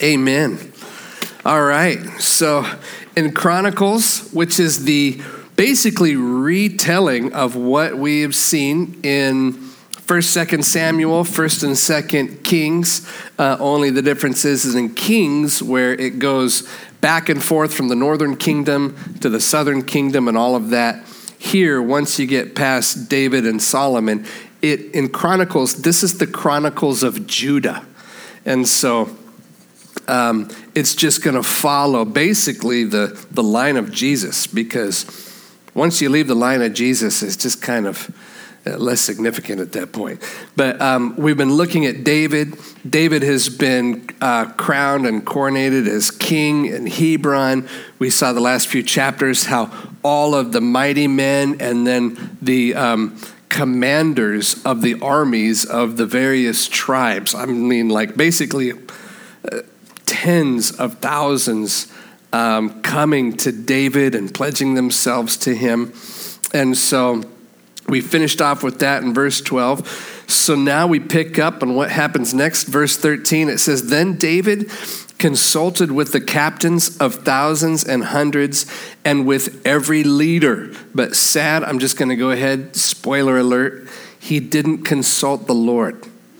Amen. All right. So in Chronicles, which is the basically retelling of what we have seen in 1st, 2nd Samuel, 1st and 2nd Kings. Only the difference is in Kings where it goes back and forth from the northern kingdom to the southern kingdom and all of that. Here, once you get past David and Solomon, in Chronicles, this is the Chronicles of Judah. And so it's just going to follow basically the line of Jesus, because once you leave the line of Jesus, it's just kind of less significant at that point. But we've been looking at David. David has been crowned and coronated as king in Hebron. We saw the last few chapters how all of the mighty men and then the commanders of the armies of the various tribes, I mean, like basically tens of thousands coming to David and pledging themselves to him. And so we finished off with that in verse 12. So now we pick up on what happens next. Verse 13, it says, "Then David consulted with the captains of thousands and hundreds and with every leader." But sad, I'm just going to go ahead, spoiler alert, he didn't consult the Lord.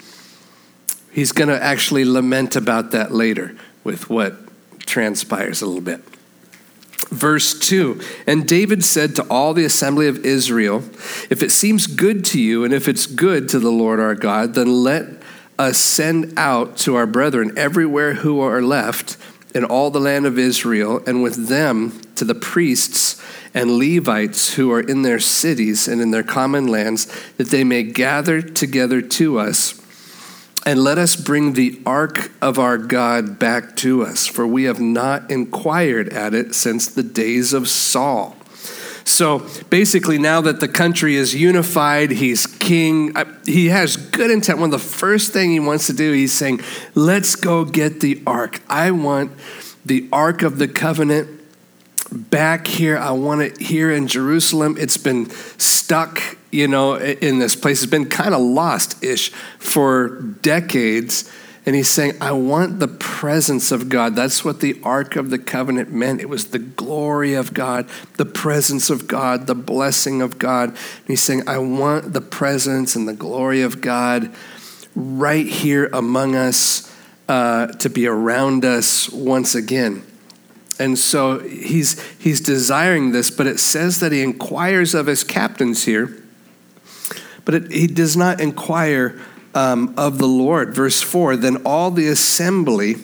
He's going to actually lament about that later with what transpires a little bit. Verse 2, "And David said to all the assembly of Israel, if it seems good to you and if it's good to the Lord our God, then let us send out to our brethren everywhere who are left in all the land of Israel, and with them to the priests and Levites who are in their cities and in their common lands, that they may gather together to us. And let us bring the ark of our God back to us, for we have not inquired at it since the days of Saul." So basically, now that the country is unified, he's king, he has good intent. One of the first thing he wants to do, he's saying, let's go get the ark. I want the ark of the covenant back here. I want it here in Jerusalem. It's been stuck, in this place. It's been kind of lost-ish for decades. And he's saying, I want the presence of God. That's what the Ark of the Covenant meant. It was the glory of God, the presence of God, the blessing of God. And he's saying, I want the presence and the glory of God right here among us, to be around us once again. And so he's desiring this, but it says that he inquires of his captains here, but he does not inquire of the Lord. Verse 4, "Then all the assembly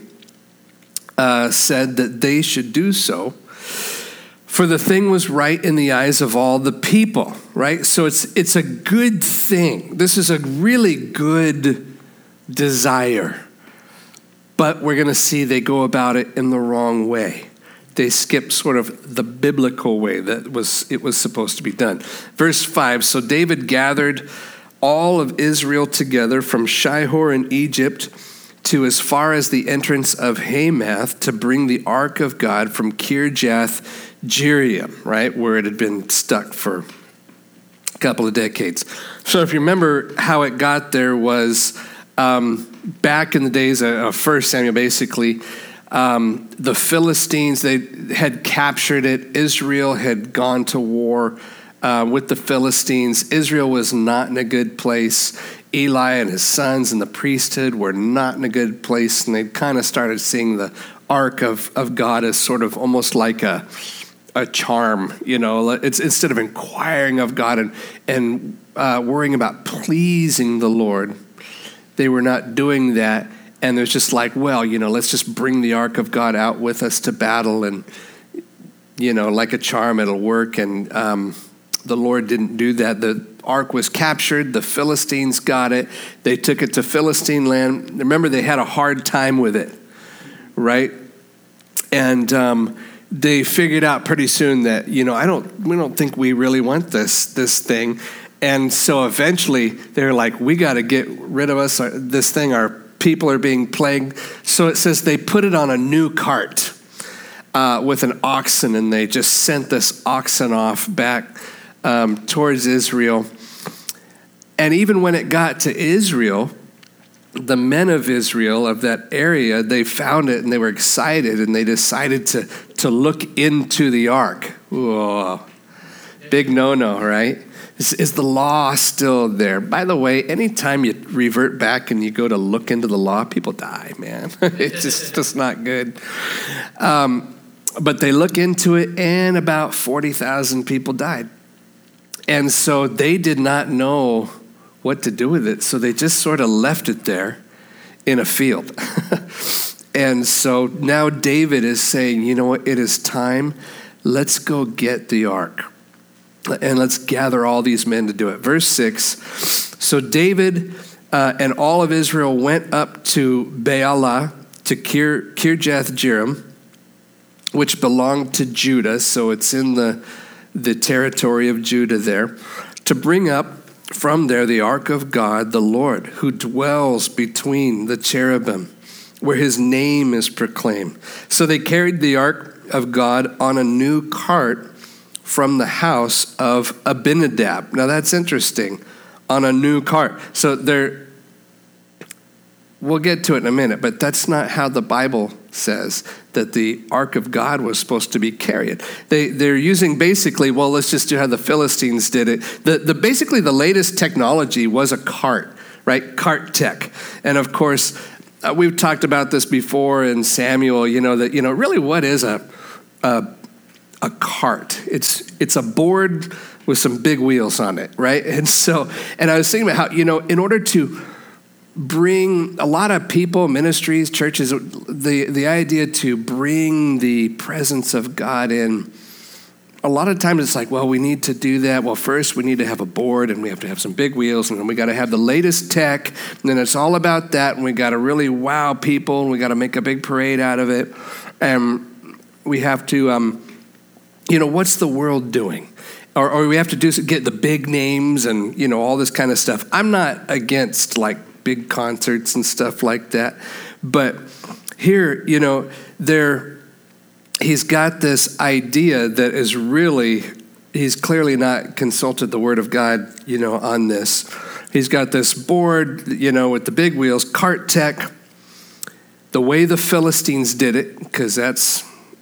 said that they should do so, for the thing was right in the eyes of all the people," right? So it's a good thing. This is a really good desire. But we're going to see they go about it in the wrong way. They skip sort of the biblical way that it was supposed to be done. Verse 5, "So David gathered all of Israel together from Shihor in Egypt to as far as the entrance of Hamath to bring the ark of God from Kirjath Jearim," right, where it had been stuck for a couple of decades. So if you remember how it got there was back in the days of 1 Samuel, basically, the Philistines, they had captured it. Israel had gone to war with the Philistines. Israel was not in a good place. Eli and his sons and the priesthood were not in a good place, and they kind of started seeing the ark of God as sort of almost like a charm. It's instead of inquiring of God and worrying about pleasing the Lord, they were not doing that. And there's just like, well, let's just bring the ark of God out with us to battle, and like a charm, it'll work. And the Lord didn't do that. The ark was captured. The Philistines got it. They took it to Philistine land. Remember, they had a hard time with it, right? And they figured out pretty soon that, we don't think we really want this thing. And so eventually they're like, we got to get rid of this thing. Our people are being plagued. So it says they put it on a new cart with an oxen, and they just sent this oxen off back towards Israel. And even when it got to Israel, the men of Israel of that area, they found it and they were excited and they decided to look into the ark. Whoa, big no-no, right? Is the law still there? By the way, anytime you revert back and you go to look into the law, people die, man. It's just not good. But they look into it, and about 40,000 people died. And so they did not know what to do with it, so they just sort of left it there in a field. And so now David is saying, you know what, it is time. Let's go get the ark. And let's gather all these men to do it. Verse 6, so David and all of Israel went up to Baalah, to Kirjath Jearim, which belonged to Judah, so it's in the territory of Judah there, to bring up from there the ark of God, the Lord, who dwells between the cherubim, where his name is proclaimed. So they carried the ark of God on a new cart from the house of Abinadab. Now that's interesting, on a new cart. So we'll get to it in a minute, but that's not how the Bible says that the ark of God was supposed to be carried. They're using basically, well, let's just do how the Philistines did it. Basically the latest technology was a cart, right? Cart tech. And of course, we've talked about this before in Samuel, really what is a cart? It's a board with some big wheels on it, right? And I was thinking about how, in order to bring a lot of people, ministries, churches, the idea to bring the presence of God in, a lot of times it's like, well, we need to do that. Well, first we need to have a board, and we have to have some big wheels, and then we got to have the latest tech, and then it's all about that, and we got to really wow people, and we got to make a big parade out of it, and we have to, what's the world doing? Or we have to get the big names and, all this kind of stuff. I'm not against, big concerts and stuff like that. But here, he's got this idea that is really, he's clearly not consulted the Word of God, on this. He's got this board, with the big wheels, cart tech, the way the Philistines did it, because that's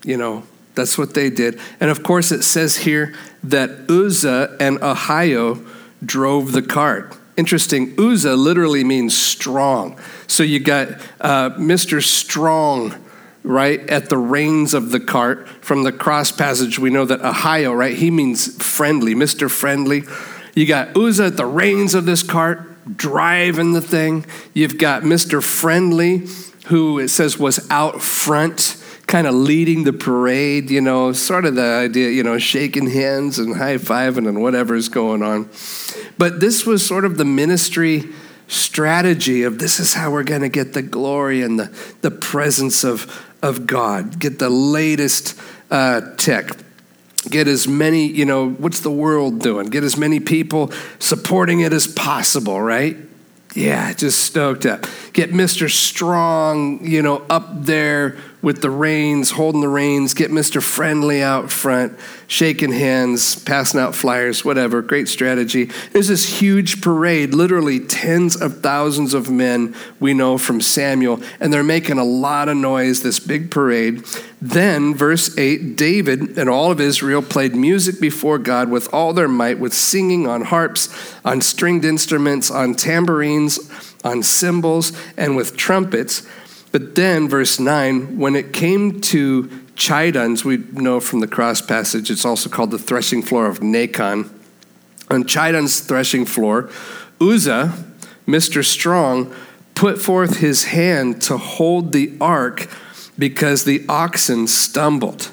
what they did. And of course it says here that Uzzah and Ahio drove the cart. Interesting, Uzzah literally means strong. So you got Mr. Strong, right, at the reins of the cart. From the cross passage, we know that Ahio, right, he means friendly, Mr. Friendly. You got Uzzah at the reins of this cart, driving the thing. You've got Mr. Friendly, who it says was out front, kind of leading the parade, sort of the idea, shaking hands and high-fiving and whatever's going on. But this was sort of the ministry strategy of this is how we're going to get the glory and the presence of God, get the latest tech, get as many, what's the world doing? Get as many people supporting it as possible, right? Yeah, just stoked up. Get Mr. Strong, up there with the reins, holding the reins. Get Mr. Friendly out front, shaking hands, passing out flyers, whatever. Great strategy. There's this huge parade, literally tens of thousands of men we know from Samuel, and they're making a lot of noise, this big parade. Then, verse 8, David and all of Israel played music before God with all their might, with singing on harps, on stringed instruments, on tambourines, on cymbals, and with trumpets. But then, verse 9, when it came to Chidons, we know from the cross passage, it's also called the threshing floor of Nacon. On Chidon's threshing floor, Uzzah, Mr. Strong, put forth his hand to hold the ark because the oxen stumbled.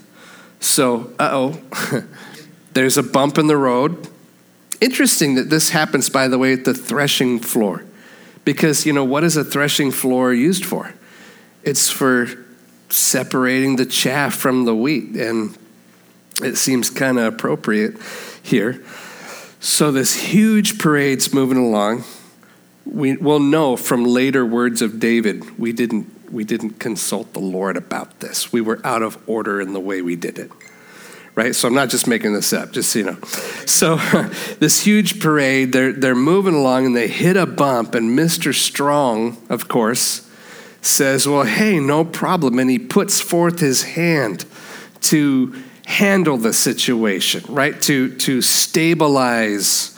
So, there's a bump in the road. Interesting that this happens, by the way, at the threshing floor. Because, what is a threshing floor used for? It's for separating the chaff from the wheat, and it seems kind of appropriate here. So this huge parade's moving along. We will know from later words of David, we didn't consult the Lord about this. We were out of order in the way we did it, right? So I'm not just making this up, just so you know. So this huge parade, they're moving along and they hit a bump, and Mr. Strong, of course, says, well, hey, no problem. And he puts forth his hand to handle the situation, right? To stabilize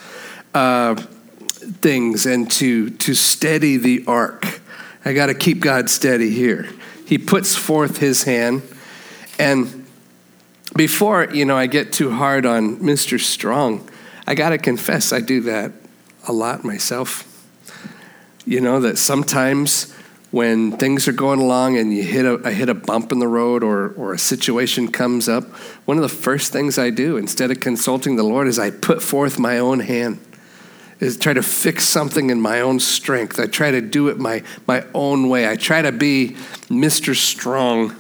things and to steady the ark. I got to keep God steady here. He puts forth his hand. And before, I get too hard on Mr. Strong, I got to confess I do that a lot myself. That sometimes when things are going along and you hit a bump in the road or a situation comes up, one of the first things I do, instead of consulting the Lord, is I put forth my own hand, is try to fix something in my own strength. I try to do it my own way. I try to be Mr. Strong,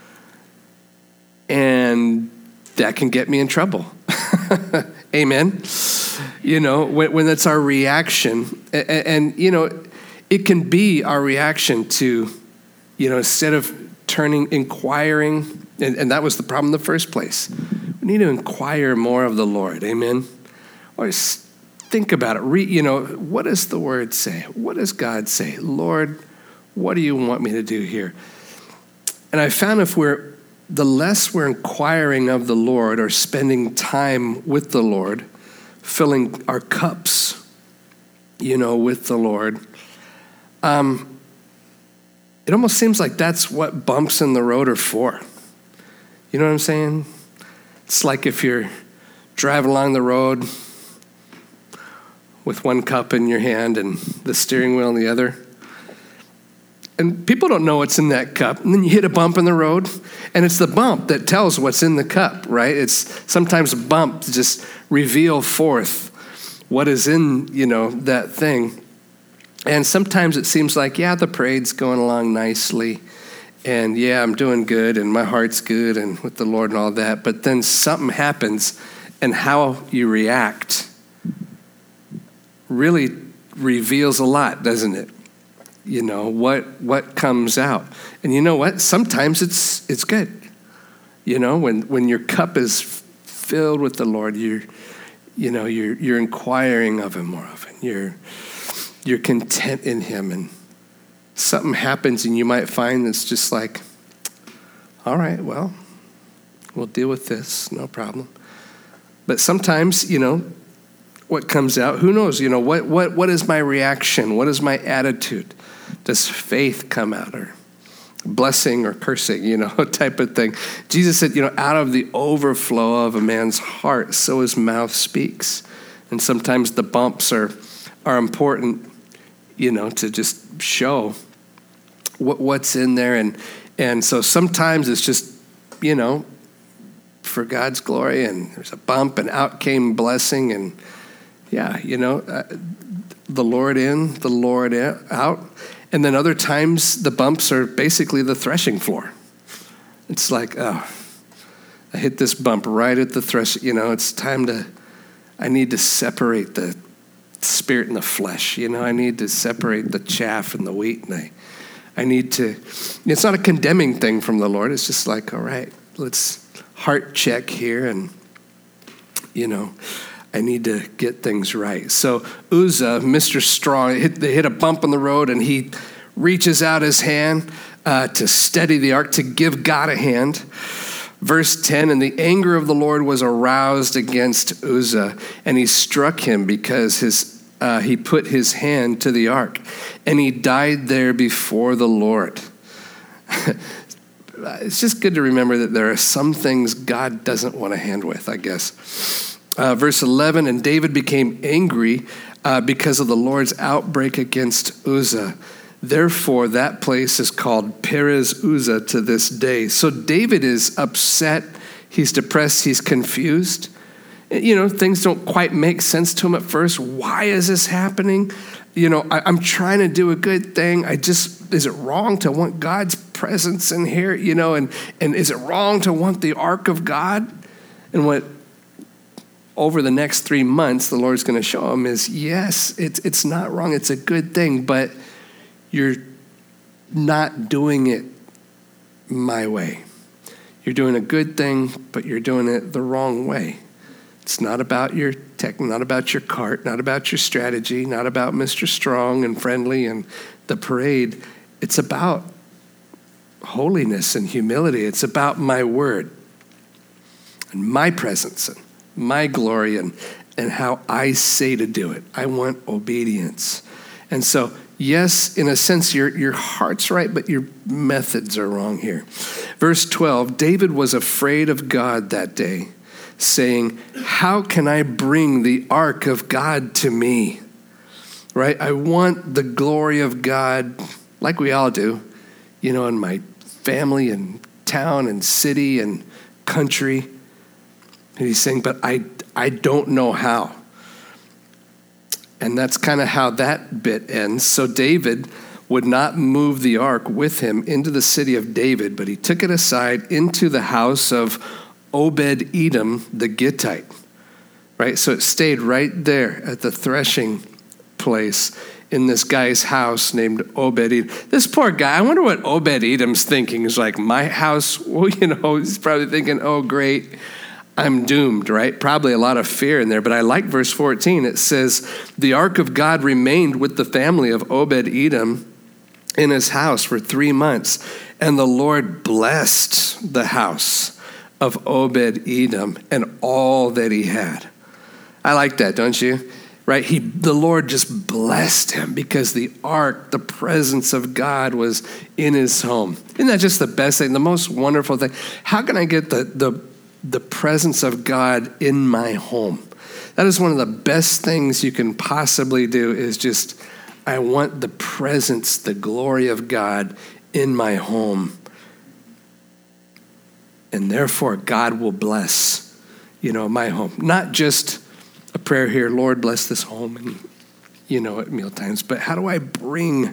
and that can get me in trouble. Amen. When that's our reaction, and it can be our reaction to, instead of inquiring, and that was the problem in the first place. We need to inquire more of the Lord. Amen. Or think about it. What does the word say? What does God say? Lord, what do you want me to do here? And I found the less we're inquiring of the Lord or spending time with the Lord, filling our cups, with the Lord, it almost seems like that's what bumps in the road are for. You know what I'm saying? It's like if you're driving along the road with one cup in your hand and the steering wheel in the other, and people don't know what's in that cup, and then you hit a bump in the road, and it's the bump that tells what's in the cup, right? It's sometimes bumps just reveal forth what is in, that thing. And sometimes it seems like, the parade's going along nicely, and I'm doing good, and my heart's good, and with the Lord and all that. But then something happens, and how you react really reveals a lot, doesn't it? What comes out. And you know what? Sometimes it's good. When your cup is filled with the Lord, you're inquiring of him more often. You're content in him, and something happens, and you might find it's just like, all right, well, we'll deal with this, no problem. But sometimes, what comes out, who knows? What is my reaction? What is my attitude? Does faith come out, or blessing or cursing, type of thing? Jesus said, out of the overflow of a man's heart, so his mouth speaks. And sometimes the bumps are important, to just show what's in there. And so sometimes it's just, for God's glory, and there's a bump, and out came blessing, and the Lord in, the Lord out. And then other times the bumps are basically the threshing floor. It's like, I hit this bump right at the it's time I need to separate the spirit and the flesh. I need to separate the chaff and the wheat. And I need to, it's not a condemning thing from the Lord. It's just like, all right, let's heart check here, and, I need to get things right. So Uzzah, Mr. Strong, they hit a bump in the road, and he reaches out his hand to steady the ark, to give God a hand. Verse 10, and the anger of the Lord was aroused against Uzzah, and he struck him because he put his hand to the ark, and he died there before the Lord. It's just good to remember that there are some things God doesn't want a hand with, I guess. Verse 11, and David became angry because of the Lord's outbreak against Uzzah. Therefore, that place is called Perez Uzzah to this day. So David is upset. He's depressed. He's confused. Things don't quite make sense to him at first. Why is this happening? I'm trying to do a good thing. Is it wrong to want God's presence in here? And is it wrong to want the ark of God? And what over the next 3 months the Lord's going to show him is, yes, it's not wrong. It's a good thing, but you're not doing it my way. You're doing a good thing, but you're doing it the wrong way. It's not about your tech, not about your cart, not about your strategy, not about Mr. Strong and friendly and the parade. It's about holiness and humility. It's about my word and my presence and my glory and how I say to do it. I want obedience. And so, yes, in a sense, your heart's right, but your methods are wrong here. Verse 12, David was afraid of God that day, saying, how can I bring the ark of God to me? Right? I want the glory of God, like we all do, in my family and town and city and country. And he's saying, but I don't know how. And that's kind of how that bit ends. So David would not move the ark with him into the city of David, but he took it aside into the house of Obed-Edom the Gittite. Right? So it stayed right there at the threshing place in this guy's house named Obed-Edom. This poor guy, I wonder what Obed-Edom's thinking. Is like, my house? Well, he's probably thinking, oh, great, I'm doomed, right? Probably a lot of fear in there, but I like verse 14. It says, the ark of God remained with the family of Obed-Edom in his house for 3 months, and the Lord blessed the house of Obed-Edom and all that he had. I like that, don't you? Right? The Lord just blessed him because the ark, the presence of God was in his home. Isn't that just the best thing, the most wonderful thing? How can I get the presence of God in my home? That is one of the best things you can possibly do, is just, I want the presence, the glory of God in my home. And therefore, God will bless, my home. Not just a prayer here, Lord, bless this home, and, at mealtimes, but how do I bring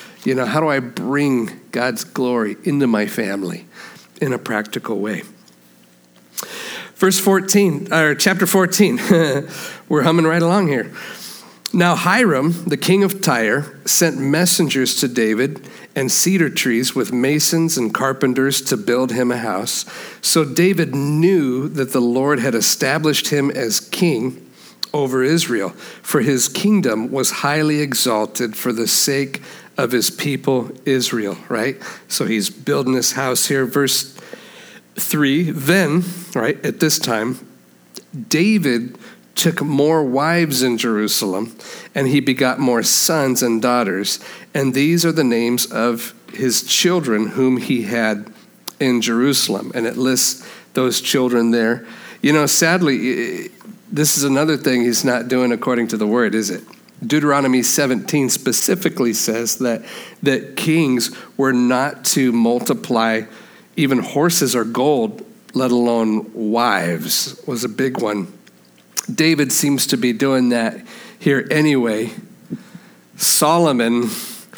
God's glory into my family in a practical way? Verse 14, or chapter 14, we're humming right along here. Now Hiram, the king of Tyre, sent messengers to David and cedar trees with masons and carpenters to build him a house. So David knew that the Lord had established him as king over Israel, for his kingdom was highly exalted for the sake of his people Israel, right? So he's building this house here. Verse 3, then, right, at this time, David took more wives in Jerusalem, and he begot more sons and daughters. And these are the names of his children whom he had in Jerusalem. And it lists those children there. Sadly, this is another thing he's not doing according to the word, is it? Deuteronomy 17 specifically says that kings were not to multiply even horses or gold, let alone wives, was a big one. David seems to be doing that here anyway. Solomon,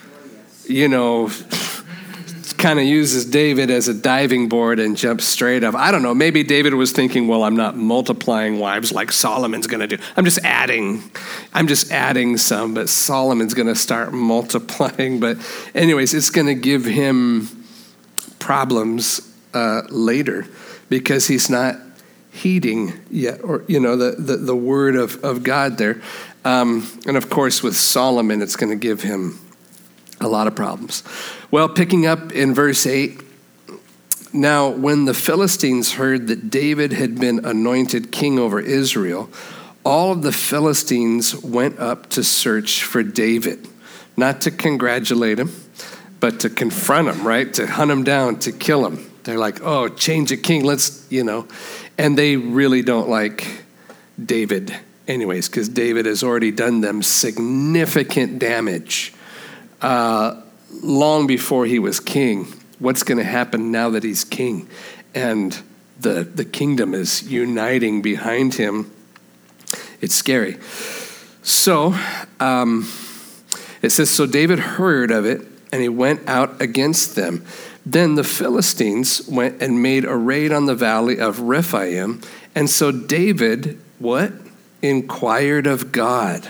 kind of uses David as a diving board and jumps straight up. I don't know, maybe David was thinking, well, I'm not multiplying wives like Solomon's going to do. I'm just adding some, but Solomon's going to start multiplying. But anyways, it's going to give him problems later because he's not heeding yet, or the word of God there. And of course, with Solomon, it's going to give him a lot of problems. Well, picking up in verse 8, now when the Philistines heard that David had been anointed king over Israel, all of the Philistines went up to search for David, not to congratulate him, but to confront him, right? To hunt him down, to kill him. They're like, oh, change of king, and they really don't like David anyways, because David has already done them significant damage long before he was king. What's going to happen now that he's king? And the kingdom is uniting behind him. It's scary. So it says, so David heard of it, and he went out against them. Then the Philistines went and made a raid on the valley of Rephaim. And so David, what? Inquired of God.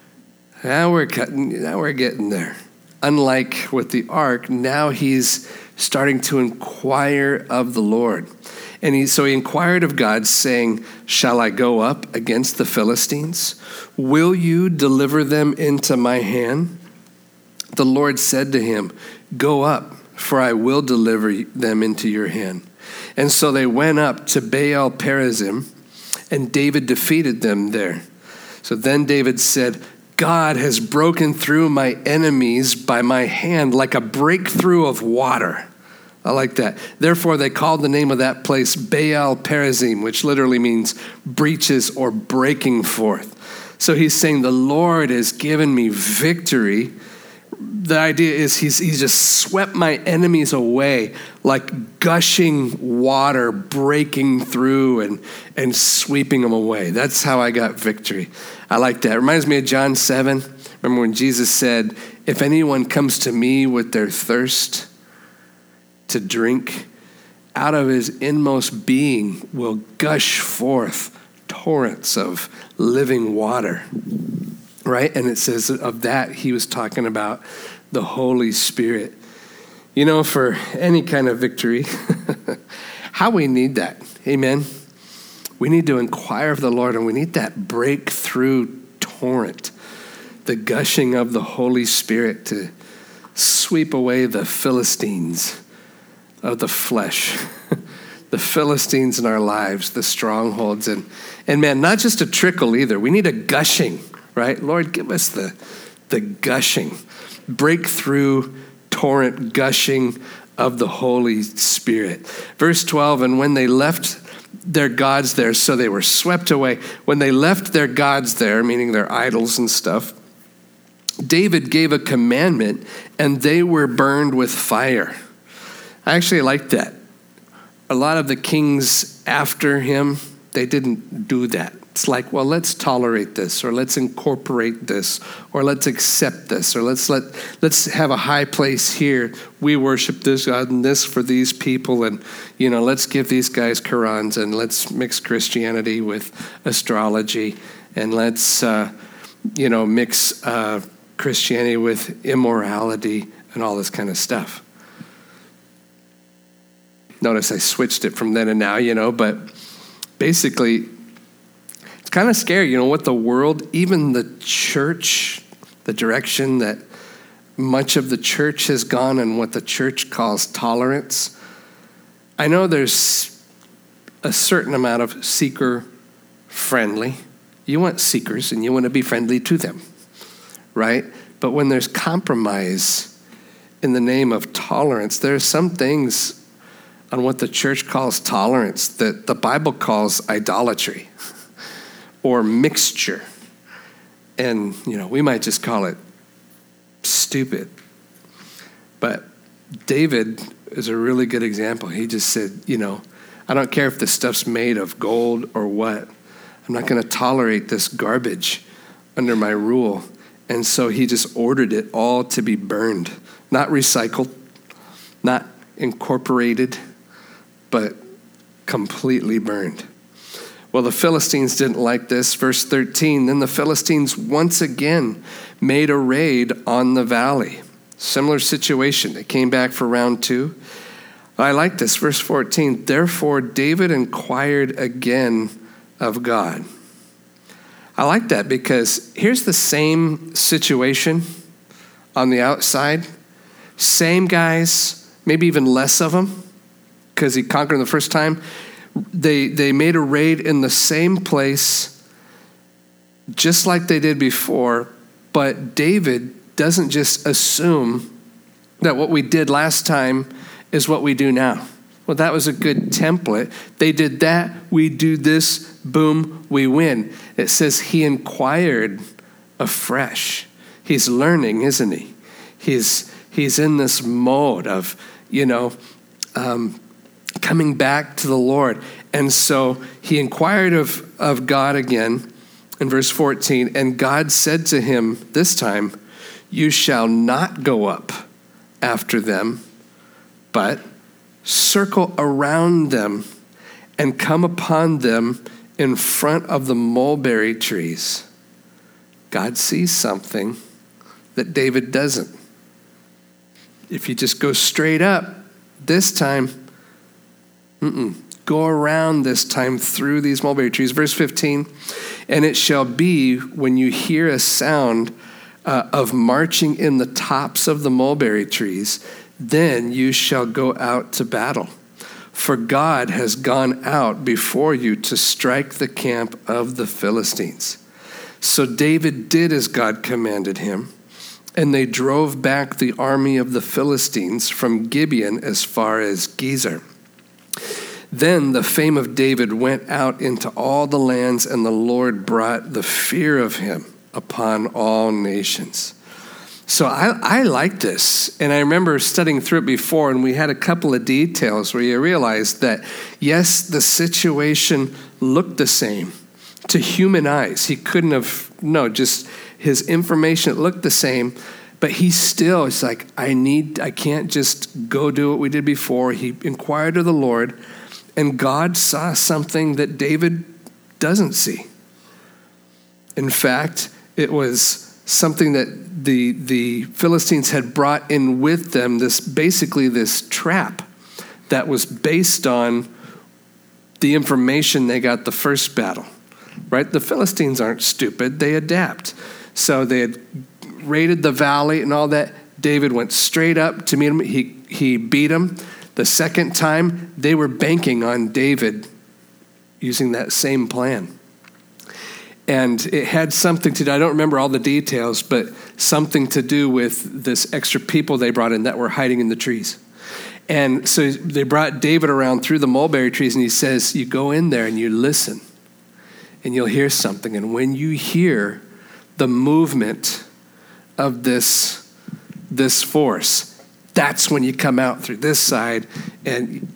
Now we're getting there. Unlike with the ark, now he's starting to inquire of the Lord. And so he inquired of God, saying, shall I go up against the Philistines? Will you deliver them into my hand? The Lord said to him, go up, for I will deliver them into your hand. And so they went up to Baal Perazim, and David defeated them there. So then David said, God has broken through my enemies by my hand like a breakthrough of water. I like that. Therefore, they called the name of that place Baal Perazim, which literally means breaches or breaking forth. So he's saying the Lord has given me victory. The idea is he's just swept my enemies away like gushing water breaking through and sweeping them away. That's how I got victory. I like that. It reminds me of John 7. Remember when Jesus said, if anyone comes to me with their thirst to drink, out of his inmost being will gush forth torrents of living water. Right? And it says of that, he was talking about the Holy Spirit. You know, for any kind of victory, how we need that. Amen. We need to inquire of the Lord, and we need that breakthrough torrent, the gushing of the Holy Spirit to sweep away the Philistines of the flesh, the Philistines in our lives, the strongholds. And man, not just a trickle either. We need a gushing. Right? Lord, give us the gushing, breakthrough, torrent gushing of the Holy Spirit. Verse 12, and when they left their gods there, so they were swept away. When they left their gods there, meaning their idols and stuff, David gave a commandment, and they were burned with fire. I actually like that. A lot of the kings after him, they didn't do that. It's like, well, let's tolerate this, or let's incorporate this, or let's accept this, or let's have a high place here. We worship this God and this for these people, and let's give these guys Qurans, and let's mix Christianity with astrology, and let's mix Christianity with immorality and all this kind of stuff. Notice I switched it from then and now, but basically, it's kind of scary, what the world, even the church, the direction that much of the church has gone and what the church calls tolerance. I know there's a certain amount of seeker friendly. You want seekers and you want to be friendly to them, right? But when there's compromise in the name of tolerance, there are some things on what the church calls tolerance that the Bible calls idolatry. Or mixture. And, we might just call it stupid. But David is a really good example. He just said, I don't care if this stuff's made of gold or what. I'm not going to tolerate this garbage under my rule. And so he just ordered it all to be burned. Not recycled, not incorporated, but completely burned. Well, the Philistines didn't like this. Verse 13, then the Philistines once again made a raid on the valley. Similar situation. They came back for round 2. I like this. Verse 14, therefore David inquired again of God. I like that because here's the same situation on the outside. Same guys, maybe even less of them because he conquered them the first time. They made a raid in the same place, just like they did before, but David doesn't just assume that what we did last time is what we do now. Well, that was a good template. They did that, we do this, boom, we win. It says he inquired afresh. He's learning, isn't he? He's in this mode of, coming back to the Lord. And so he inquired of God again in verse 14, and God said to him this time, you shall not go up after them, but circle around them and come upon them in front of the mulberry trees. God sees something that David doesn't. If you just go straight up, This time, go around this time through these mulberry trees. Verse 15, and it shall be when you hear a sound of marching in the tops of the mulberry trees, then you shall go out to battle. For God has gone out before you to strike the camp of the Philistines. So David did as God commanded him, and they drove back the army of the Philistines from Gibeon as far as Gezer. Then the fame of David went out into all the lands, and the Lord brought the fear of him upon all nations. So I like this, and I remember studying through it before, and we had a couple of details where you realized that, yes, the situation looked the same to human eyes. He couldn't have, just his information looked the same, but he still is like, I can't just go do what we did before. He inquired of the Lord, and God saw something that David doesn't see. In fact, it was something that the Philistines had brought in with them, this trap that was based on the information they got the first battle, right? The Philistines aren't stupid, they adapt. So they had raided the valley and all that. David went straight up to meet him. He beat him. The second time, they were banking on David using that same plan. And it had something to do, I don't remember all the details, but something to do with this extra people they brought in that were hiding in the trees. And so they brought David around through the mulberry trees, and he says, you go in there and you listen, and you'll hear something. And when you hear the movement of this force, that's when you come out through this side. And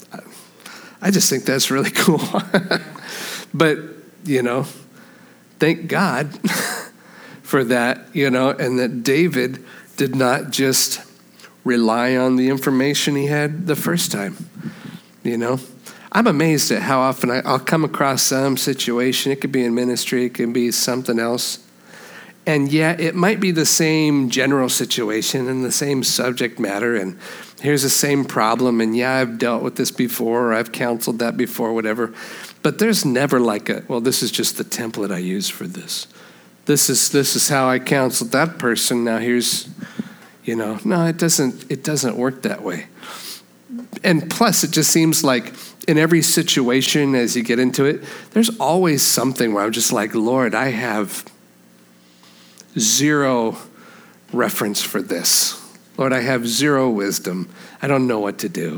I just think that's really cool. But, thank God for that, and that David did not just rely on the information he had the first time, I'm amazed at how often I'll come across some situation. It could be in ministry, it can be something else. And yet it might be the same general situation and the same subject matter, and here's the same problem, and I've dealt with this before, or I've counseled that before, whatever. But there's never like this is just the template I use for this. This is how I counseled that person. Now here's, no, it doesn't work that way. And plus, it just seems like in every situation as you get into it, there's always something where I'm just like, Lord, I have zero reference for this. Lord, I have zero wisdom. I don't know what to do.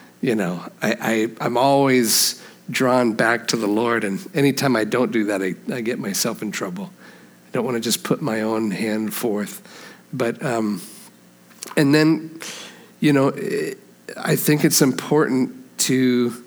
I'm always drawn back to the Lord, and anytime I don't do that, I get myself in trouble. I don't want to just put my own hand forth. But, and then, I think it's important to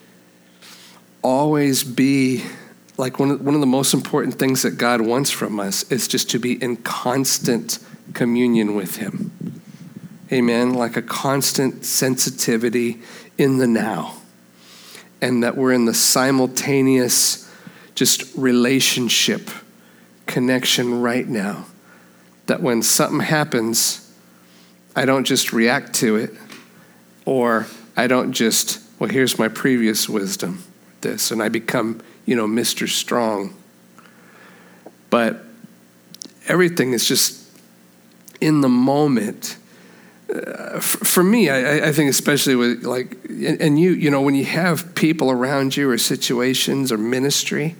always be, like one of the most important things that God wants from us is just to be in constant communion with him. Amen? Like a constant sensitivity in the now. And that we're in the simultaneous just relationship connection right now. That when something happens, I don't just react to it, or I don't just, here's my previous wisdom, this, and I become, Mr. Strong. But everything is just in the moment. For me, I think especially with and when you have people around you or situations or ministry,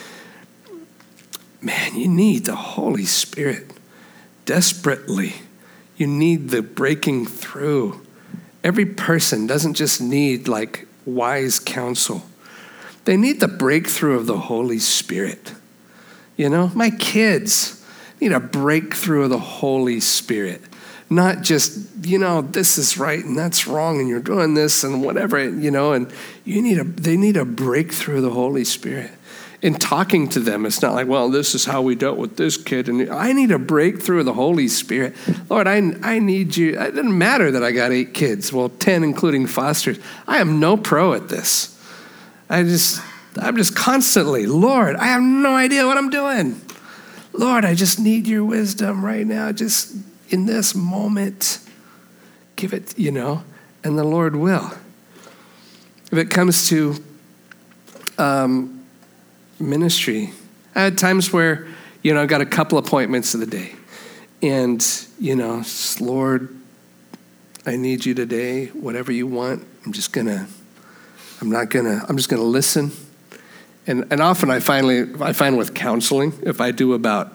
man, you need the Holy Spirit desperately. You need the breaking through. Every person doesn't just need wise counsel. They need the breakthrough of the Holy Spirit. My kids need a breakthrough of the Holy Spirit. Not just, this is right and that's wrong and you're doing this and whatever, and they need a breakthrough of the Holy Spirit. In talking to them, it's not like, this is how we dealt with this kid. And I need a breakthrough of the Holy Spirit. Lord, I need you. It doesn't matter that I got 8 kids, 10 including fosters. I am no pro at this. I'm just constantly, Lord, I have no idea what I'm doing. Lord, I just need your wisdom right now. Just in this moment, give it, and the Lord will. If it comes to ministry, I had times where, I got a couple appointments of the day. And, Lord, I need you today, whatever you want. I'm just going to listen. And often I find with counseling, if I do about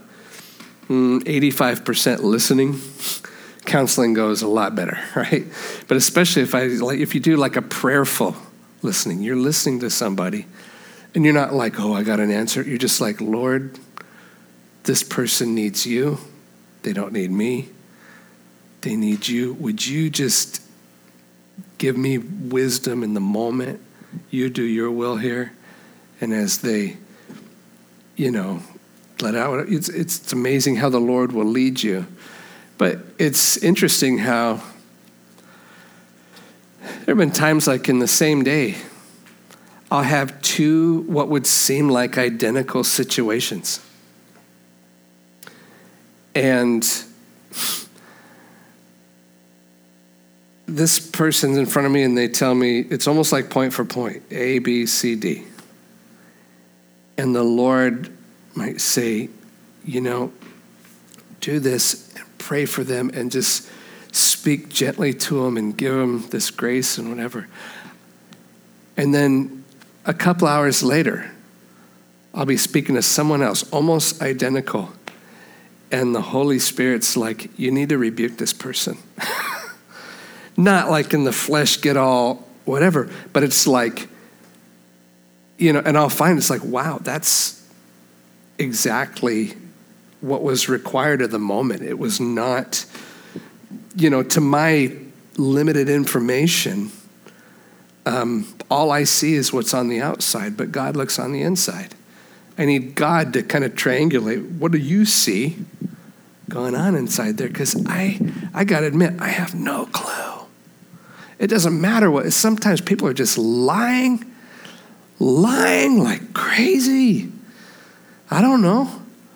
85% listening, counseling goes a lot better, right? But especially if you do like a prayerful listening, you're listening to somebody and you're not like, oh, I got an answer. You're just like, Lord, this person needs you. They don't need me. They need you. Would you just give me wisdom in the moment? You do your will here. And as they, let out, it's amazing how the Lord will lead you. But it's interesting how there have been times like in the same day, I'll have two what would seem like identical situations. And this person's in front of me and they tell me, it's almost like point for point, A, B, C, D. And the Lord might say, do this and pray for them and just speak gently to them and give them this grace and whatever. And then a couple hours later, I'll be speaking to someone else, almost identical. And the Holy Spirit's like, you need to rebuke this person. Not like in the flesh, get all whatever, but it's like, and I'll find it's like, wow, that's exactly what was required at the moment. It was not, to my limited information, all I see is what's on the outside, but God looks on the inside. I need God to kind of triangulate. What do you see going on inside there? Because I got to admit, I have no clue. It doesn't matter what. Sometimes people are just lying like crazy. I don't know.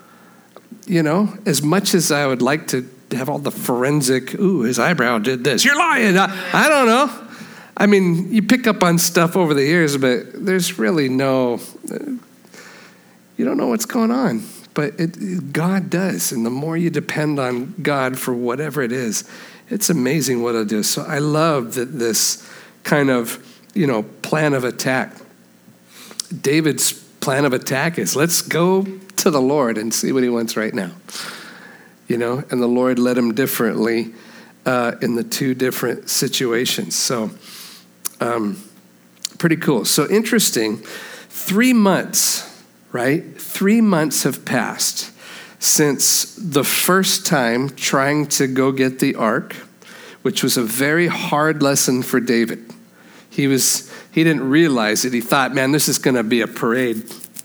As much as I would like to have all the forensic, his eyebrow did this. You're lying. I don't know. I mean, you pick up on stuff over the years, but there's really no... You don't know what's going on, but God does. And the more you depend on God for whatever it is, it's amazing what it'll do. So I love that this kind of, plan of attack. David's plan of attack is let's go to the Lord and see what he wants right now. And the Lord led him differently in the two different situations. So pretty cool. So interesting. 3 months. Right? 3 months have passed since the first time trying to go get the ark, which was a very hard lesson for David. He didn't realize it. He thought, man, this is going to be a parade.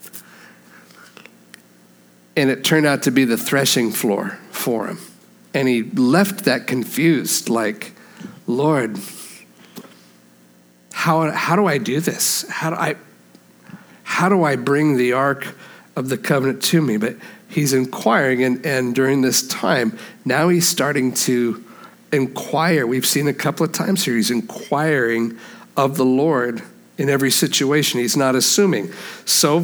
And it turned out to be the threshing floor for him. And he left that confused, like, Lord, how do I do this? How do I bring the Ark of the Covenant to me? But he's inquiring, and during this time, now he's starting to inquire. We've seen a couple of times here, he's inquiring of the Lord in every situation. He's not assuming. So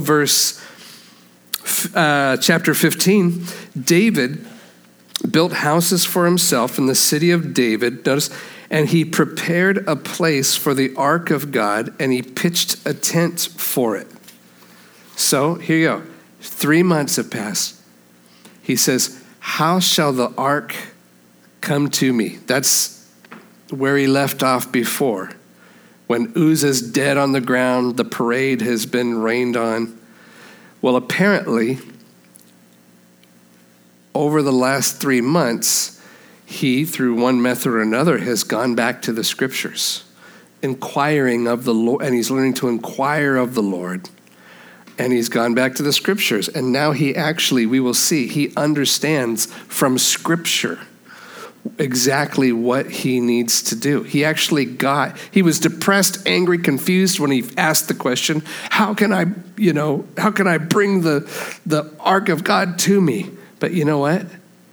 chapter 15, David built houses for himself in the city of David. Notice, and he prepared a place for the ark of God, and he pitched a tent for it. So here you go. 3 months have passed. He says, how shall the ark come to me? That's where he left off before. When Uzzah's dead on the ground, the parade has been rained on. Well, apparently, over the last 3 months, he, through one method or another, has gone back to the scriptures, inquiring of the Lord, and he's learning to inquire of the Lord. And he's gone back to the scriptures. And now we will see, he understands from scripture exactly what he needs to do. He was depressed, angry, confused when he asked the question, how can I bring the ark of God to me? But you know what?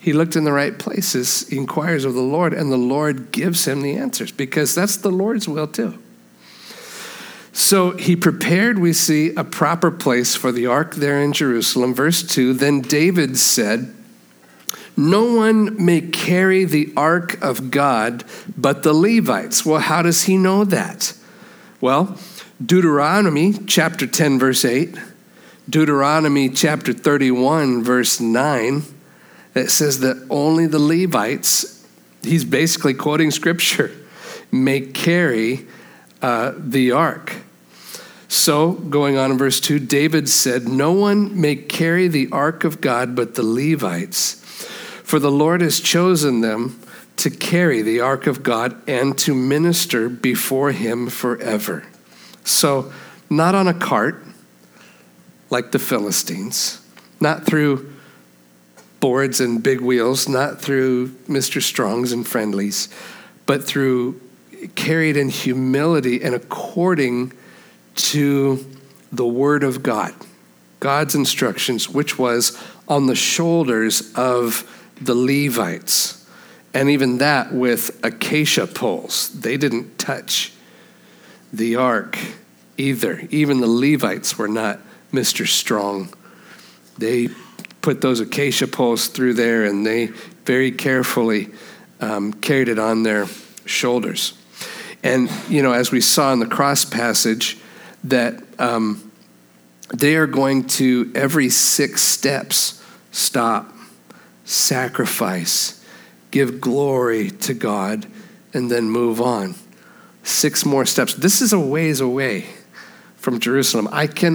He looked in the right places. He inquires of the Lord, and the Lord gives him the answers, because that's the Lord's will too. So he prepared, we see, a proper place for the ark there in Jerusalem. Verse 2, then David said, no one may carry the ark of God but the Levites. Well, how does he know that? Well, Deuteronomy chapter 10, verse 8, Deuteronomy chapter 31, verse 9, it says that only the Levites, he's basically quoting scripture, may carry the ark. So, going on in verse 2, David said, no one may carry the ark of God but the Levites, for the Lord has chosen them to carry the ark of God and to minister before him forever. So, not on a cart like the Philistines, not through boards and big wheels, not through Mr. Strongs and Friendlies, but through carried in humility and according to the word of God, God's instructions, which was on the shoulders of the Levites. And even that with acacia poles. They didn't touch the ark either. Even the Levites were not Mr. Strong. They put those acacia poles through there, and they very carefully carried it on their shoulders. And, as we saw in the cross passage, that they are going to, every 6 steps, stop, sacrifice, give glory to God, and then move on. 6 more steps. This is a ways away from Jerusalem.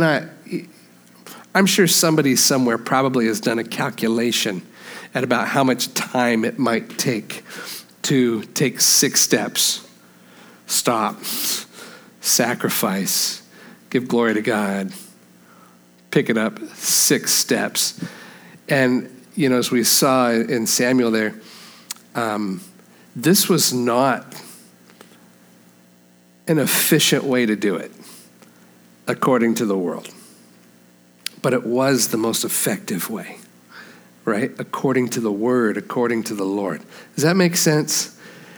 I'm sure somebody somewhere probably has done a calculation at about how much time it might take to take 6 steps, stop, sacrifice, give glory to God, pick it up, 6 steps. And, as we saw in Samuel there, this was not an efficient way to do it, according to the world. But it was the most effective way, right? According to the word, according to the Lord. Does that make sense?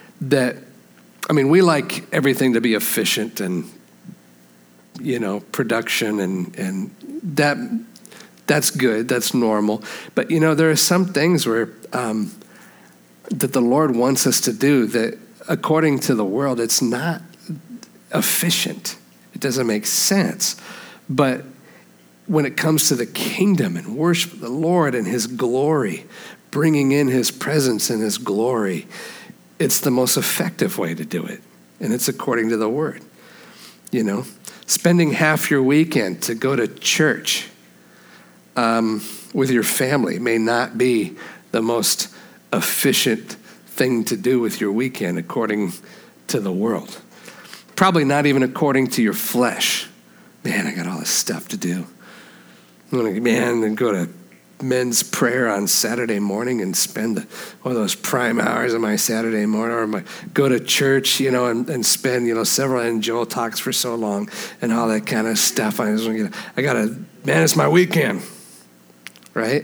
We like everything to be efficient and, production and that's good, that's normal. But, there are some things where that the Lord wants us to do that, according to the world, it's not efficient. It doesn't make sense. But when it comes to the kingdom and worship of the Lord and his glory, bringing in his presence and his glory, it's the most effective way to do it. And it's according to the word. Spending half your weekend to go to church with your family may not be the most efficient thing to do with your weekend according to the world. Probably not even according to your flesh. Man, I got all this stuff to do. I'm going to go to men's prayer on Saturday morning and spend one of those prime hours of my Saturday morning, or go to church, and spend, several, and Joel talks for so long and all that kind of stuff. It's my weekend, right?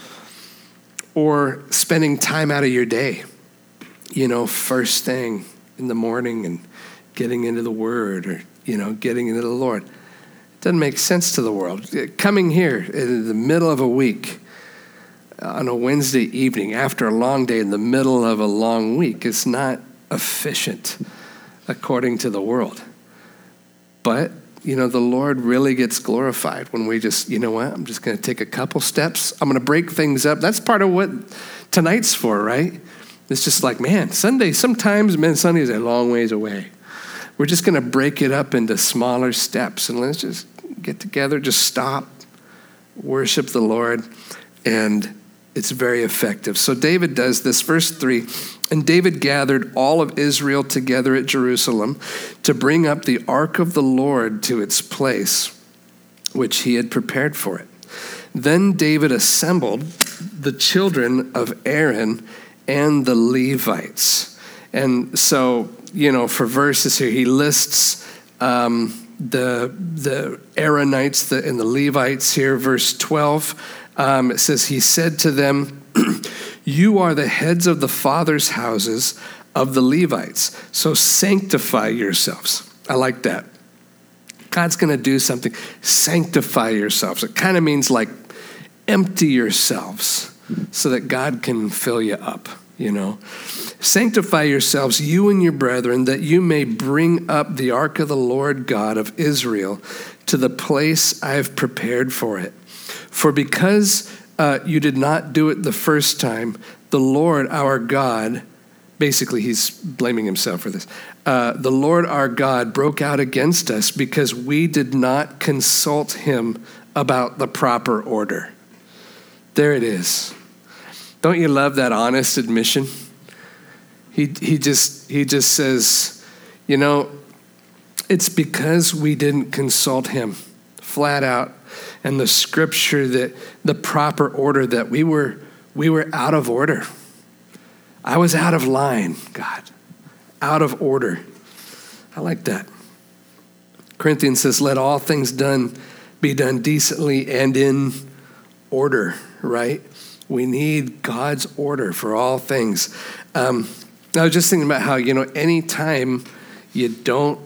Or spending time out of your day, first thing in the morning and getting into the word, or, getting into the Lord. It doesn't make sense to the world. Coming here in the middle of a week on a Wednesday evening after a long day in the middle of a long week is not efficient according to the world. But, the Lord really gets glorified when we just, I'm just going to take a couple steps. I'm going to break things up. That's part of what tonight's for, right? It's just like, Sunday is a long ways away. We're just going to break it up into smaller steps, and let's just get together, just stop, worship the Lord, and it's very effective. So David does this, verse 3, and David gathered all of Israel together at Jerusalem to bring up the ark of the Lord to its place, which he had prepared for it. Then David assembled the children of Aaron and the Levites. And so, for verses here, he lists the Aaronites and the Levites here. Verse 12, it says, he said to them, You are the heads of the fathers' houses of the Levites. So sanctify yourselves. I like that. God's going to do something. Sanctify yourselves. It kind of means like empty yourselves so that God can fill you up, you know. Sanctify yourselves, you and your brethren, that you may bring up the ark of the Lord God of Israel to the place I have prepared for it. For because you did not do it the first time, the Lord our God, basically he's blaming himself for this, the Lord our God broke out against us because we did not consult him about the proper order. There it is. Don't you love that honest admission? He just says, you know, it's because we didn't consult him, flat out. And the scripture, that the proper order, that we were out of order. I was out of line, God, out of order. I like that. Corinthians says, let all things be done decently and in order, right? We need God's order for all things. I was just thinking about how, you know, anytime you don't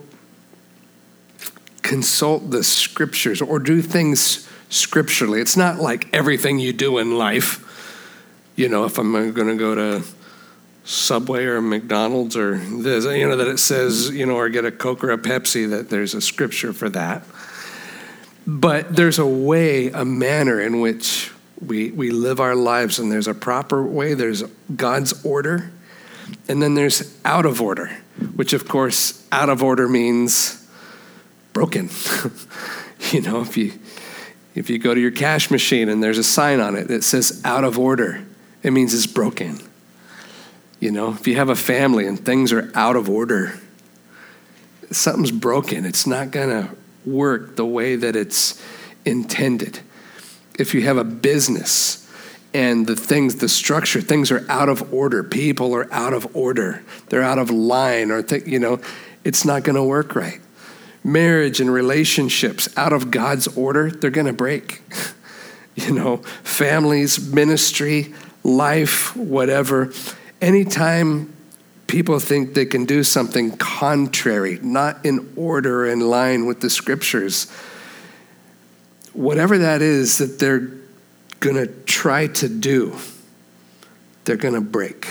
consult the scriptures or do things scripturally, it's not like everything you do in life. You know, if I'm going to go to Subway or McDonald's or this, you know, that it says, you know, or get a Coke or a Pepsi, that there's a scripture for that. But there's a way, a manner in which we live our lives, and there's a proper way. There's God's order, and then there's out of order, which of course, out of order means broken. You know, if you go to your cash machine and there's a sign on it that says out of order, it means it's broken. You know, if you have a family and things are out of order, something's broken. It's not going to work the way that it's intended. If you have a business and the structure, things are out of order, people are out of order, they're out of line, or you know, it's not going to work right. Marriage and relationships out of God's order, they're going to break. You know, families, ministry, life, whatever. Anytime people think they can do something contrary, not in order, in line with the scriptures, whatever that is that they're going to try to do, they're going to break.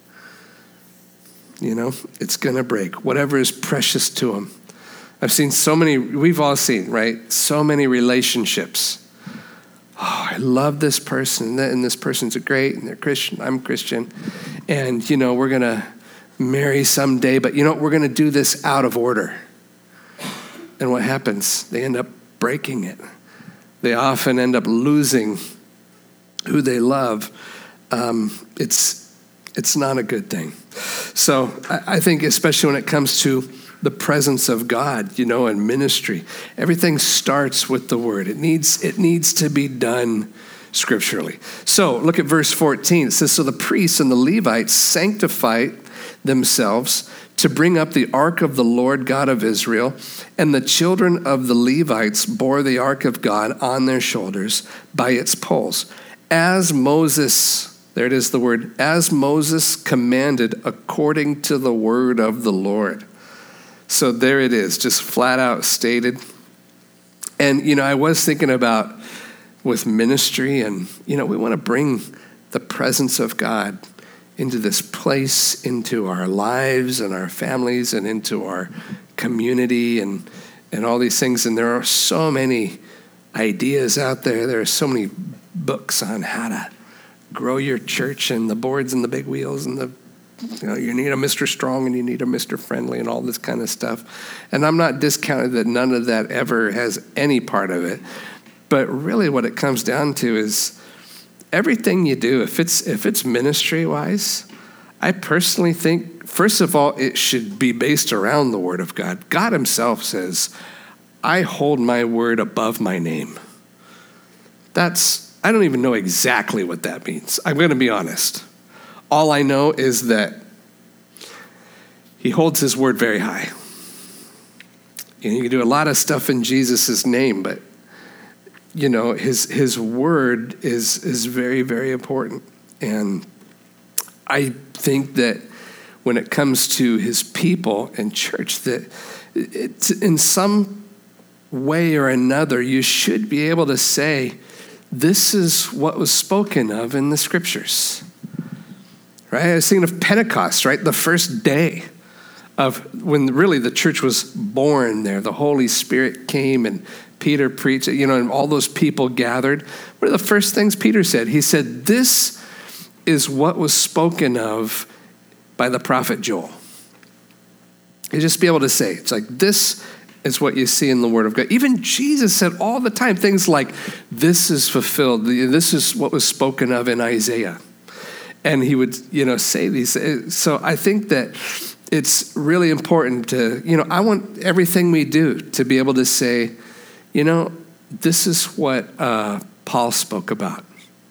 You know, it's going to break. Whatever is precious to them. I've seen so many, we've all seen, right? So many relationships. Oh, I love this person, and this person's great, and they're Christian, I'm Christian. And, you know, we're going to marry someday, but, you know, we're going to do this out of order. And what happens? They end up breaking it. They often end up losing who they love. It's not a good thing. So I think especially when it comes to the presence of God, you know, in ministry, everything starts with the word. It needs to be done scripturally. So look at verse 14. It says, so the priests and the Levites sanctified themselves to bring up the ark of the Lord God of Israel, and the children of the Levites bore the ark of God on their shoulders by its poles. As Moses, there it is the word, as Moses commanded according to the word of the Lord. So there it is, just flat out stated. And, you know, I was thinking about with ministry, and, you know, we want to bring the presence of God into this place, into our lives and our families and into our community and all these things. And there are so many ideas out there. There are so many books on how to grow your church and the boards and the big wheels and you need a Mr. Strong and you need a Mr. Friendly and all this kind of stuff. And I'm not discounting that none of that ever has any part of it. But really what it comes down to is everything you do, if it's ministry-wise, I personally think, first of all, it should be based around the Word of God. God himself says, I hold my word above my name. I don't even know exactly what that means. I'm going to be honest. All I know is that he holds his word very high. And you can do a lot of stuff in Jesus' name, but you know, his word is very, very important. And I think that when it comes to his people and church, that it's in some way or another, you should be able to say, this is what was spoken of in the scriptures. Right? I was thinking of Pentecost, right? The first day of when really the church was born there. The Holy Spirit came and Peter preached, and all those people gathered. What are the first things Peter said? He said, this is what was spoken of by the prophet Joel. You just be able to say, it's like, this is what you see in the Word of God. Even Jesus said all the time things like, this is fulfilled. This is what was spoken of in Isaiah. And he would, say these. So I think that it's really important to, I want everything we do to be able to say, this is what Paul spoke about,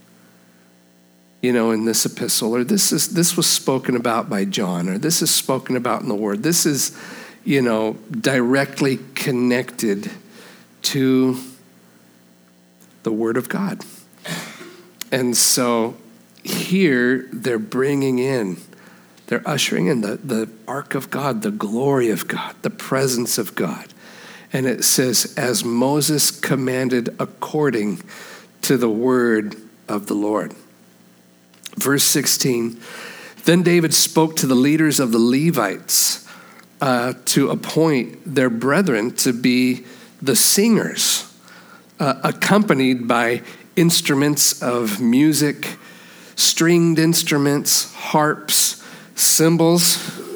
in this epistle, or this was spoken about by John, or this is spoken about in the Word. This is, directly connected to the Word of God. And so here they're ushering in the ark of God, the glory of God, the presence of God. And it says, as Moses commanded according to the word of the Lord. Verse 16, then David spoke to the leaders of the Levites to appoint their brethren to be the singers, accompanied by instruments of music, stringed instruments, harps, cymbals.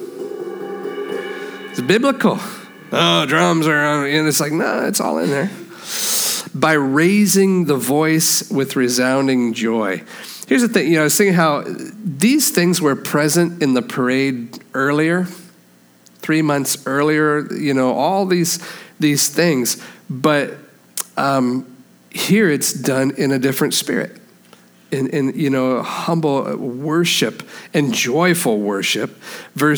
It's biblical. Oh, drums are on, and it's like, no, it's all in there. By raising the voice with resounding joy. Here's the thing, I was thinking how these things were present in the parade earlier, 3 months earlier, all these things. But here it's done in a different spirit, in humble worship and joyful worship. Verse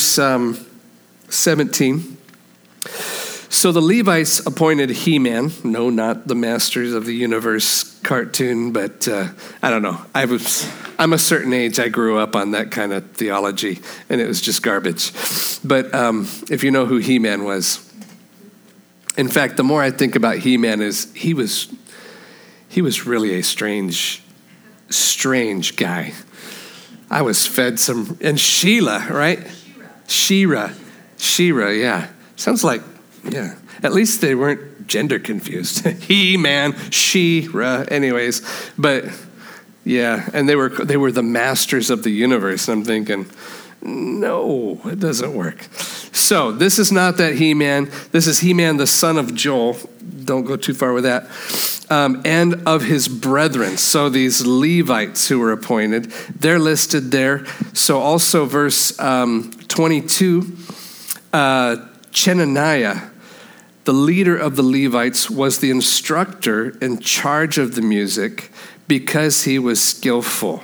17. So the Levites appointed He-Man, no, not the Masters of the Universe cartoon, but I don't know. I'm a certain age. I grew up on that kind of theology, and it was just garbage. But if you know who He-Man was, in fact, the more I think about He-Man, is he was really a strange guy. I was fed some, and Sheila, right? Shira, yeah. Sounds like. Yeah, at least they weren't gender confused. He, man, she, anyways. But yeah, and they were the masters of the universe. And I'm thinking, no, it doesn't work. So this is not that He-Man. This is He-Man, the son of Joel. Don't go too far with that. And of his brethren. So these Levites who were appointed, they're listed there. So also verse 22, Chenaniah, the leader of the Levites, was the instructor in charge of the music because he was skillful.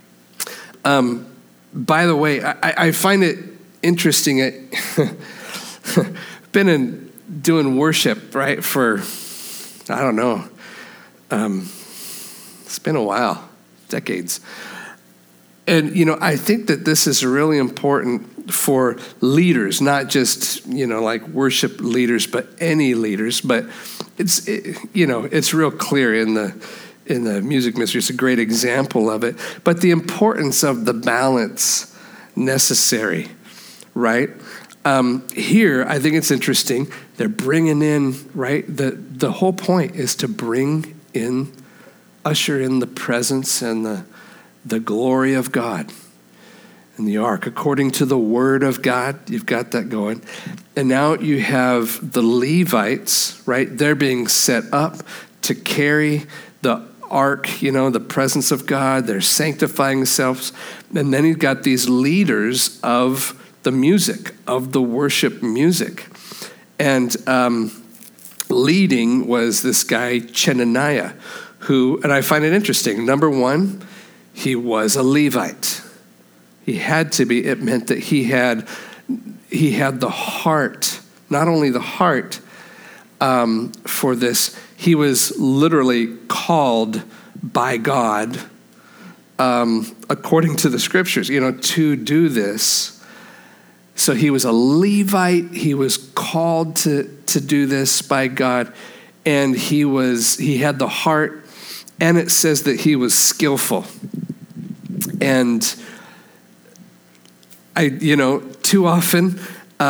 By the way, I find it interesting. Been doing worship, right, for, I don't know, it's been a while, decades. And, I think that this is really important for leaders, not just, like worship leaders, but any leaders. But it's real clear in the music ministry. It's a great example of it. But the importance of the balance necessary, right? Here, I think it's interesting. They're bringing in, right? The whole point is to usher in the presence and the glory of God in the ark, according to the word of God. You've got that going. And now you have the Levites, right? They're being set up to carry the ark, the presence of God. They're sanctifying themselves. And then you've got these leaders of the music, of the worship music. And leading was this guy, Chenaniah, who, and I find it interesting. Number one, he was a Levite. He had to be. It meant that he had the heart, not only the heart for this. He was literally called by God according to the scriptures, to do this. So he was a Levite. He was called to do this by God, and he had the heart, and it says that he was skillful. And too often,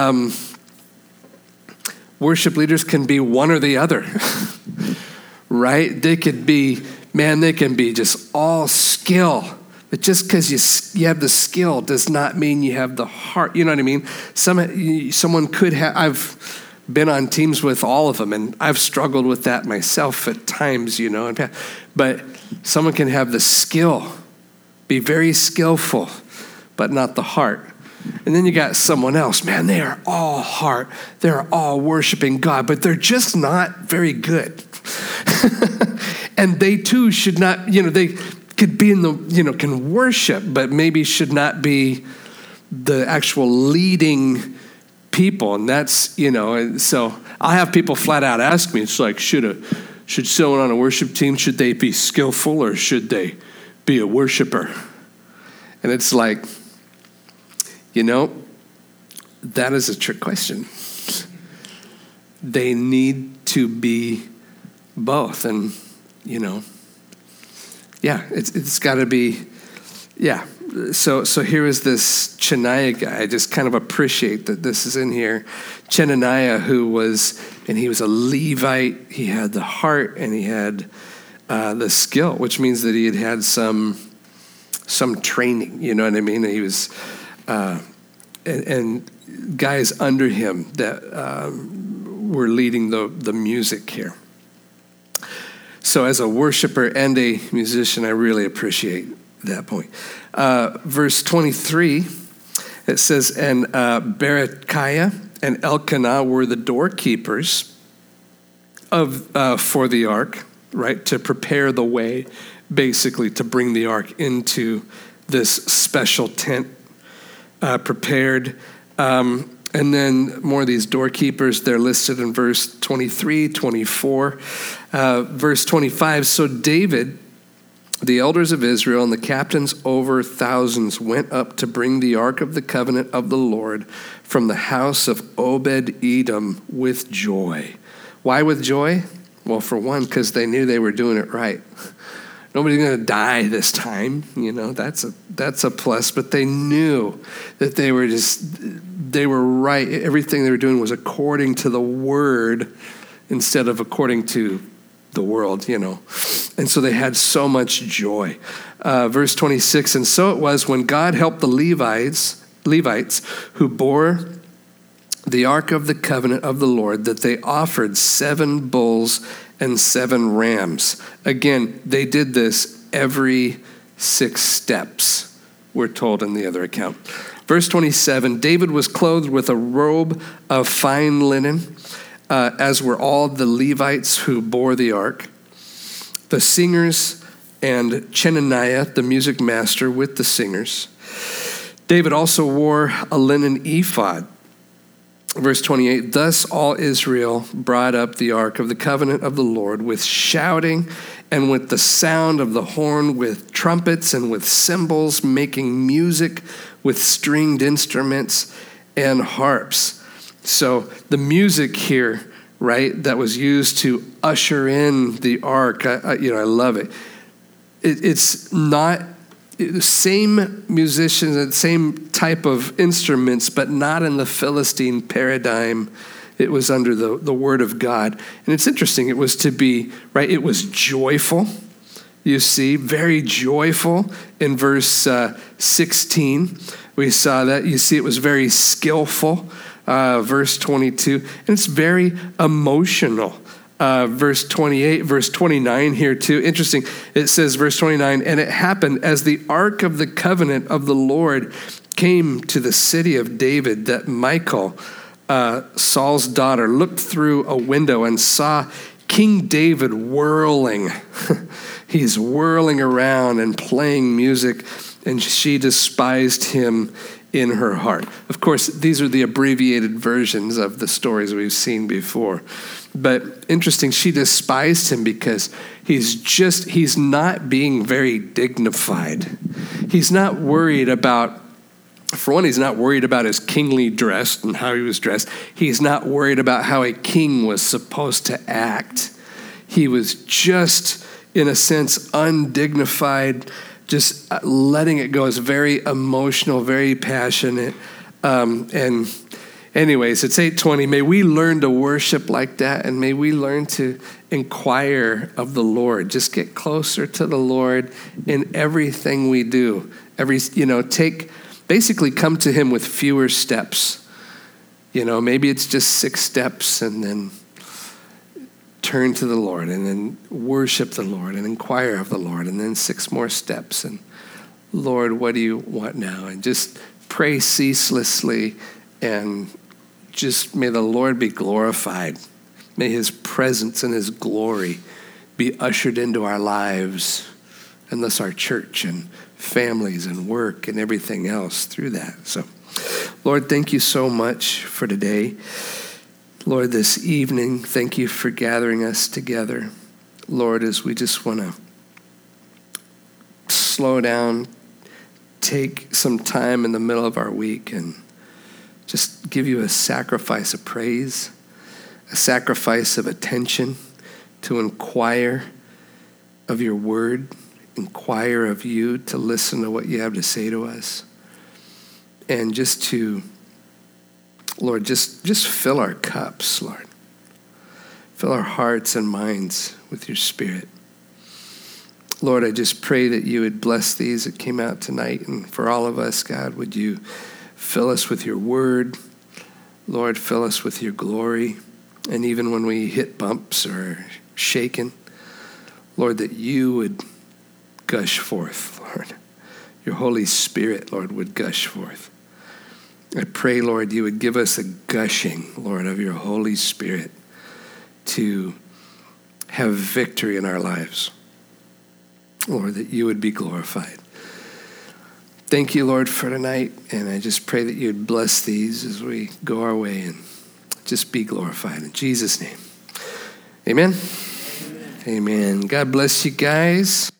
worship leaders can be one or the other, right? They can be just all skill. But just because you have the skill does not mean you have the heart. You know what I mean? Someone could have, I've been on teams with all of them, and I've struggled with that myself at times, But someone can have the skill, be very skillful, but not the heart. And then you got someone else, man, they are all heart. They're all worshiping God, but they're just not very good. And they too should not, they could be in the, can worship, but maybe should not be the actual leading people. And that's, so I'll have people flat out ask me, it's like, should someone on a worship team, should they be skillful or should they be a worshiper? And it's like, that is a trick question. They need to be both. And, it's got to be, So here is this Chenaniah guy. I just kind of appreciate that this is in here. Chenaniah, he was a Levite. He had the heart and he had the skill, which means that he had some training. You know what I mean? He was, and guys under him that were leading the music here. So as a worshiper and a musician, I really appreciate that point. Verse 23, it says, and Berechiah and Elkanah were the doorkeepers for the ark, right, to prepare the way, basically, to bring the ark into this special tent prepared. And then more of these doorkeepers, they're listed in verse 23, 24. Verse 25, so David, the elders of Israel, and the captains over thousands went up to bring the ark of the covenant of the Lord from the house of Obed-Edom with joy. Why with joy? Well, for one, because they knew they were doing it right. Nobody's going to die this time, that's a plus. But they knew that they were right. Everything they were doing was according to the word instead of according to the world, And so they had so much joy. Verse 26, and so it was when God helped the Levites who bore the ark of the covenant of the Lord that they offered 7 bulls and 7 rams. Again, they did this every 6 steps, we're told in the other account. Verse 27, David was clothed with a robe of fine linen, as were all the Levites who bore the ark, the singers, and Chenaniah, the music master, with the singers. David also wore a linen ephod. Verse 28, thus all Israel brought up the ark of the covenant of the Lord with shouting and with the sound of the horn, with trumpets and with cymbals, making music with stringed instruments and harps. So the music here, right, that was used to usher in the ark, I love it. It's not the same musicians and same type of instruments, but not in the Philistine paradigm. It was under the word of God. And it's interesting. It was to be, right, it was joyful. You see, very joyful in verse 16. We saw that. You see, it was very skillful. Verse 22. And it's very emotional. Verse 28, verse 29 here too. Interesting. It says, verse 29, and it happened as the ark of the covenant of the Lord came to the city of David that Michal, Saul's daughter, looked through a window and saw King David whirling. He's whirling around and playing music, and she despised him in her heart. Of course, these are the abbreviated versions of the stories we've seen before. But interesting, she despised him because he's not being very dignified. He's not worried about, for one, he's not worried about his kingly dress and how he was dressed. He's not worried about how a king was supposed to act. He was just, in a sense, undignified, just letting it go. It's very emotional, very passionate. And anyways, it's 8:20. May we learn to worship like that, and may we learn to inquire of the Lord. Just get closer to the Lord in everything we do. Basically come to him with fewer steps. Maybe it's just 6 steps, and then turn to the Lord, and then worship the Lord, and inquire of the Lord, and then 6 more steps, and Lord, what do you want now? And just pray ceaselessly, and just may the Lord be glorified. May his presence and his glory be ushered into our lives, and thus our church and families and work and everything else through that. So, Lord, thank you so much for today. Lord, this evening, thank you for gathering us together. Lord, as we just want to slow down, take some time in the middle of our week and just give you a sacrifice of praise, a sacrifice of attention to inquire of your word, inquire of you, to listen to what you have to say to us, and just to, Lord, just fill our cups, Lord. Fill our hearts and minds with your Spirit. Lord, I just pray that you would bless these that came out tonight, and for all of us, God, would you fill us with your word. Lord, fill us with your glory. And even when we hit bumps or shaken, Lord, that you would gush forth, Lord. Your Holy Spirit, Lord, would gush forth. I pray, Lord, you would give us a gushing, Lord, of your Holy Spirit to have victory in our lives. Lord, that you would be glorified. Thank you, Lord, for tonight, and I just pray that you would bless these as we go our way and just be glorified. In Jesus' name, amen. Amen. God bless you guys.